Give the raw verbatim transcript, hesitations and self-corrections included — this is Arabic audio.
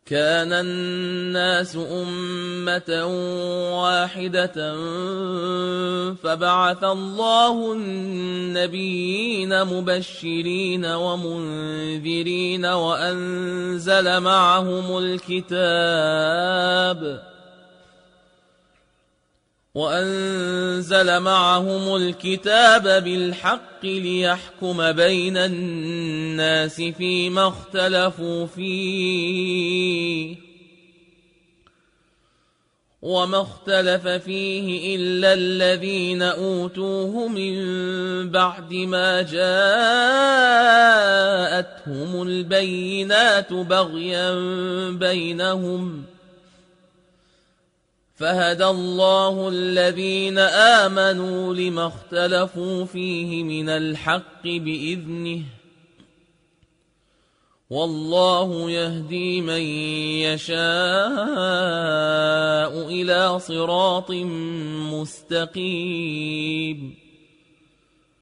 كان الناس أمة واحدة فبعث الله النبيين مبشرين ومنذرين وأنزل معهم الكتاب وأنزل معهم الكتاب بالحق ليحكم بين الناس فيما اختلفوا فيه وما اختلف فيه إلا الذين أوتوه من بعد ما جاءتهم البينات بغيا بينهم فهدى الله الذين آمنوا لما اختلفوا فيه من الحق بإذنه والله يهدي من يشاء إلى صراط مستقيم.